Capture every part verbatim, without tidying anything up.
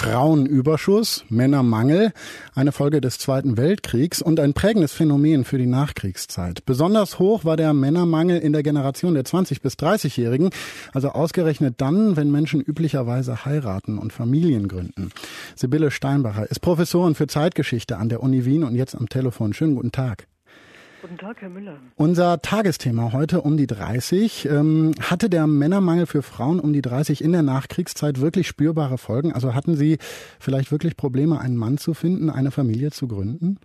Frauenüberschuss, Männermangel, eine Folge des Zweiten Weltkriegs und ein prägendes Phänomen für die Nachkriegszeit. Besonders hoch war der Männermangel in der Generation der zwanzig- bis dreißigjährigen, also ausgerechnet dann, wenn Menschen üblicherweise heiraten und Familien gründen. Sibylle Steinbacher ist Professorin für Zeitgeschichte an der Uni Wien und jetzt am Telefon. Schönen guten Tag. Guten Tag, Herr Müller. Unser Tagesthema heute um die dreißig. Ähm, hatte der Männermangel für Frauen um die dreißig in der Nachkriegszeit wirklich spürbare Folgen? Also hatten Sie vielleicht wirklich Probleme, einen Mann zu finden, eine Familie zu gründen?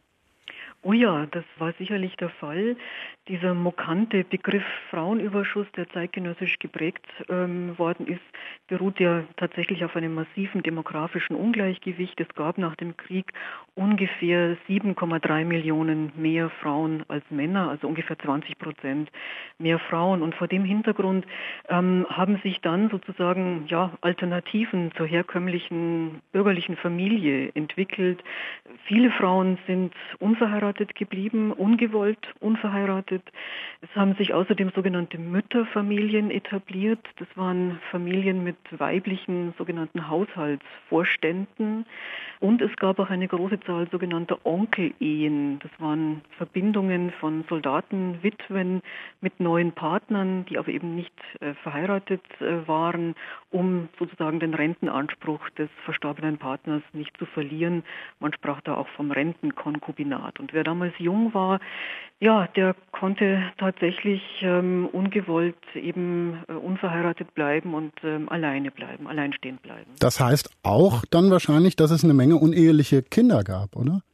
Oh ja, das war sicherlich der Fall. Dieser markante Begriff Frauenüberschuss, der zeitgenössisch geprägt ähm, worden ist, beruht ja tatsächlich auf einem massiven demografischen Ungleichgewicht. Es gab nach dem Krieg ungefähr sieben Komma drei Millionen mehr Frauen als Männer, also ungefähr zwanzig Prozent mehr Frauen. Und vor dem Hintergrund ähm, haben sich dann sozusagen ja, Alternativen zur herkömmlichen bürgerlichen Familie entwickelt. Viele Frauen sind unverheiratet geblieben, ungewollt unverheiratet. Es haben sich außerdem sogenannte Mütterfamilien etabliert. Das waren Familien mit weiblichen sogenannten Haushaltsvorständen. Und es gab auch eine große Zahl sogenannter Onkelehen. Das waren Verbindungen von Soldatenwitwen mit neuen Partnern, die aber eben nicht äh, verheiratet äh, waren, um sozusagen den Rentenanspruch des verstorbenen Partners nicht zu verlieren. Man sprach da auch vom Rentenkonkubinat. Und wer damals jung war, ja, der konnte tatsächlich ähm, ungewollt eben äh, unverheiratet bleiben und ähm, alleine bleiben, alleinstehend bleiben. Das heißt auch dann wahrscheinlich, dass es eine Menge uneheliche Kinder gab, oder?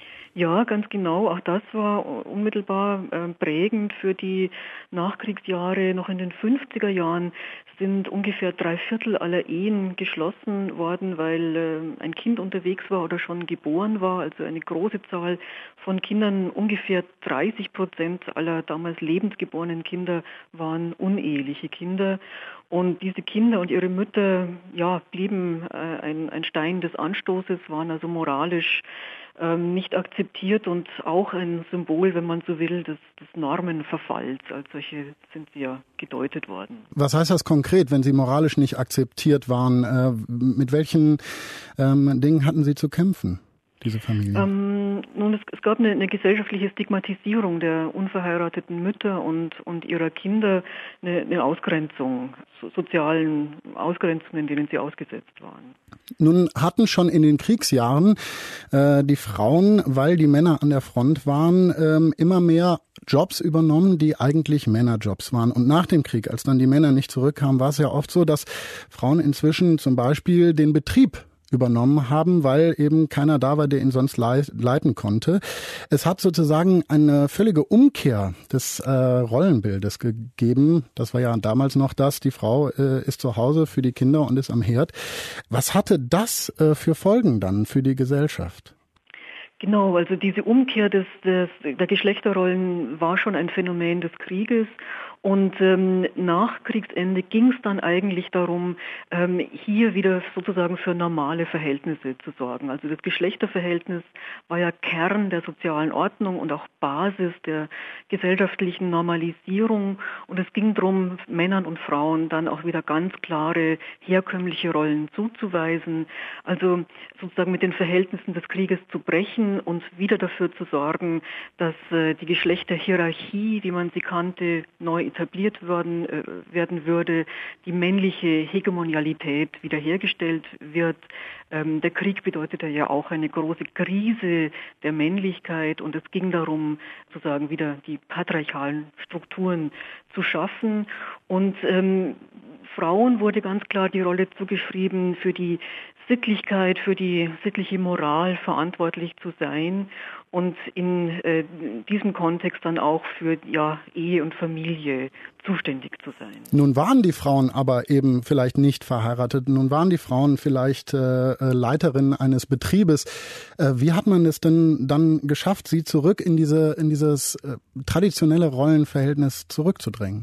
Ja, ganz genau. Auch das war unmittelbar äh, prägend für die Nachkriegsjahre. Noch in den fünfziger Jahren sind ungefähr drei Viertel aller Ehen geschlossen worden, weil äh, ein Kind unterwegs war oder schon geboren war. Also eine große Zahl von Kindern, ungefähr dreißig Prozent aller damals lebend geborenen Kinder waren uneheliche Kinder. Und diese Kinder und ihre Mütter ja, blieben äh, ein, ein Stein des Anstoßes, waren also moralisch ähm, nicht akzeptiert und auch ein Symbol, wenn man so will, des, des Normenverfalls. Als solche sind sie ja gedeutet worden. Was heißt das konkret, wenn sie moralisch nicht akzeptiert waren? Äh, mit welchen ähm, Dingen hatten Sie zu kämpfen? Diese Familie? Ähm, nun, es, es gab eine, eine gesellschaftliche Stigmatisierung der unverheirateten Mütter und, und ihrer Kinder, eine, eine Ausgrenzung, so, sozialen Ausgrenzungen, denen sie ausgesetzt waren. Nun hatten schon in den Kriegsjahren äh, die Frauen, weil die Männer an der Front waren, ähm, immer mehr Jobs übernommen, die eigentlich Männerjobs waren. Und nach dem Krieg, als dann die Männer nicht zurückkamen, war es ja oft so, dass Frauen inzwischen zum Beispiel den Betrieb übernommen haben, weil eben keiner da war, der ihn sonst leiten konnte. Es hat sozusagen eine völlige Umkehr des äh, Rollenbildes gegeben. Das war ja damals noch das, die Frau äh, ist zu Hause für die Kinder und ist am Herd. Was hatte das äh, für Folgen dann für die Gesellschaft? Genau, also diese Umkehr des, des, der Geschlechterrollen war schon ein Phänomen des Krieges. Und ähm, nach Kriegsende ging es dann eigentlich darum, ähm, hier wieder sozusagen für normale Verhältnisse zu sorgen. Also das Geschlechterverhältnis war ja Kern der sozialen Ordnung und auch Basis der gesellschaftlichen Normalisierung. Und es ging darum, Männern und Frauen dann auch wieder ganz klare herkömmliche Rollen zuzuweisen. Also sozusagen mit den Verhältnissen des Krieges zu brechen und wieder dafür zu sorgen, dass äh, die Geschlechterhierarchie, wie man sie kannte, neu etabliert worden, äh, werden würde, die männliche Hegemonialität wiederhergestellt wird. Ähm, der Krieg bedeutete ja auch eine große Krise der Männlichkeit und es ging darum, sozusagen wieder die patriarchalen Strukturen zu schaffen. Und ähm, Frauen wurde ganz klar die Rolle zugeschrieben, für die Sittlichkeit, für die sittliche Moral verantwortlich zu sein und in äh, diesem Kontext dann auch für ja, Ehe und Familie zuständig zu sein. Nun waren die Frauen aber eben vielleicht nicht verheiratet. Nun waren die Frauen vielleicht äh, Leiterinnen eines Betriebes. Äh, wie hat man es denn dann geschafft, sie zurück in diese in dieses äh, traditionelle Rollenverhältnis zurückzudrängen?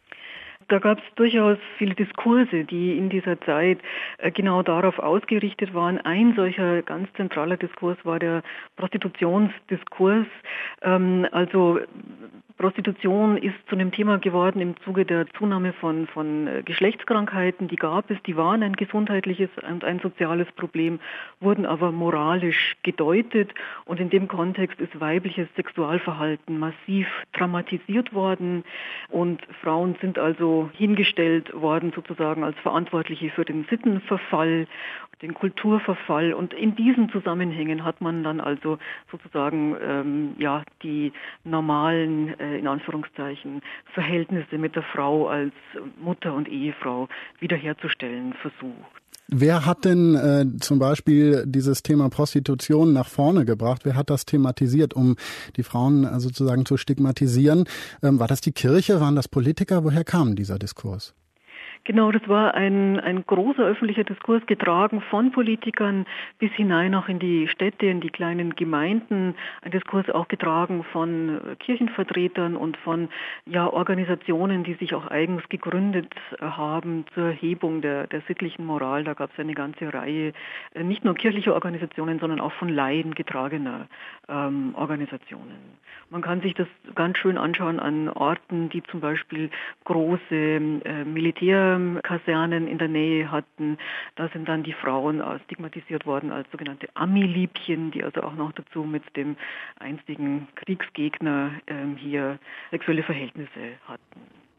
Da gab es durchaus viele Diskurse, die in dieser Zeit äh, genau darauf ausgerichtet waren. Ein solcher ganz zentraler Diskurs war der Prostitutionsdiskurs. Ähm, also Prostitution ist zu einem Thema geworden im Zuge der Zunahme von, von Geschlechtskrankheiten. Die gab es, die waren ein gesundheitliches und ein soziales Problem, wurden aber moralisch gedeutet. Und in dem Kontext ist weibliches Sexualverhalten massiv dramatisiert worden. Und Frauen sind also hingestellt worden sozusagen als Verantwortliche für den Sittenverfall, den Kulturverfall. Und in diesen Zusammenhängen hat man dann also sozusagen ähm, ja die normalen äh, in Anführungszeichen Verhältnisse mit der Frau als Mutter und Ehefrau wiederherzustellen versucht. Wer hat denn äh, zum Beispiel dieses Thema Prostitution nach vorne gebracht? Wer hat das thematisiert, um die Frauen äh, sozusagen zu stigmatisieren? Ähm, war das die Kirche? Waren das Politiker? Woher kam dieser Diskurs? Genau, das war ein, ein großer öffentlicher Diskurs, getragen von Politikern bis hinein auch in die Städte, in die kleinen Gemeinden. Ein Diskurs auch getragen von Kirchenvertretern und von ja, Organisationen, die sich auch eigens gegründet haben zur Erhebung der, der sittlichen Moral. Da gab es eine ganze Reihe, nicht nur kirchlicher Organisationen, sondern auch von Laien getragener ähm, Organisationen. Man kann sich das ganz schön anschauen an Orten, die zum Beispiel große äh, Militärkasernen in der Nähe hatten. Da sind dann die Frauen stigmatisiert worden als sogenannte Ami-Liebchen, die also auch noch dazu mit dem einstigen Kriegsgegner äh, hier sexuelle Verhältnisse hatten.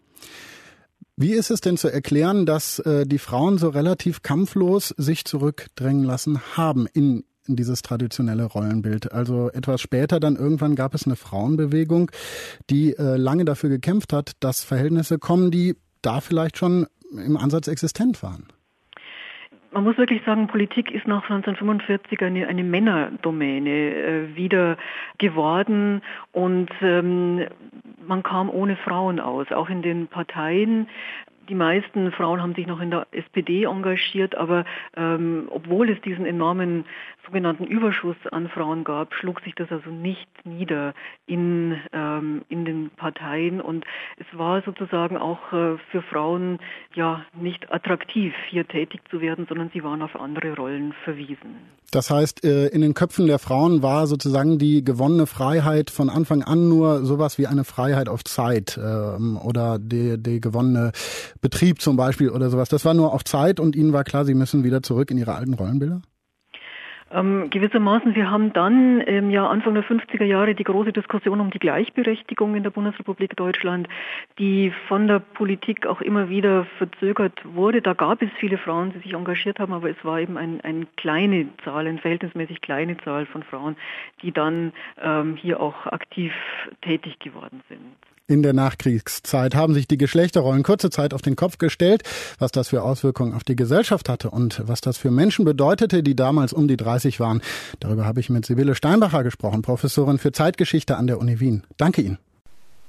Wie ist es denn zu erklären, dass äh, die Frauen so relativ kampflos sich zurückdrängen lassen haben in in dieses traditionelle Rollenbild? Also etwas später dann irgendwann gab es eine Frauenbewegung, die äh, lange dafür gekämpft hat, dass Verhältnisse kommen, die da vielleicht schon im Ansatz existent waren. Man muss wirklich sagen, Politik ist nach neunzehnhundertfünfundvierzig eine, eine Männerdomäne äh, wieder geworden und ähm, man kam ohne Frauen aus, auch in den Parteien. Die meisten Frauen haben sich noch in der S P D engagiert, aber ähm, obwohl es diesen enormen sogenannten Überschuss an Frauen gab, schlug sich das also nicht nieder in, ähm, in den Parteien. Und es war sozusagen auch äh, für Frauen ja nicht attraktiv, hier tätig zu werden, sondern sie waren auf andere Rollen verwiesen. Das heißt, äh, in den Köpfen der Frauen war sozusagen die gewonnene Freiheit von Anfang an nur sowas wie eine Freiheit auf Zeit äh, oder die, die gewonnene Betrieb zum Beispiel oder sowas. Das war nur auf Zeit und ihnen war klar, sie müssen wieder zurück in ihre alten Rollenbilder? Ähm, gewissermaßen, wir haben dann im Jahr Anfang der fünfziger Jahre die große Diskussion um die Gleichberechtigung in der Bundesrepublik Deutschland, die von der Politik auch immer wieder verzögert wurde. Da gab es viele Frauen, die sich engagiert haben, aber es war eben ein, eine kleine Zahl, eine verhältnismäßig kleine Zahl von Frauen, die dann ähm, hier auch aktiv tätig geworden sind. In der Nachkriegszeit haben sich die Geschlechterrollen kurze Zeit auf den Kopf gestellt, was das für Auswirkungen auf die Gesellschaft hatte und was das für Menschen bedeutete, die damals um die dreißig waren. Darüber habe ich mit Sibylle Steinbacher gesprochen, Professorin für Zeitgeschichte an der Uni Wien. Danke Ihnen.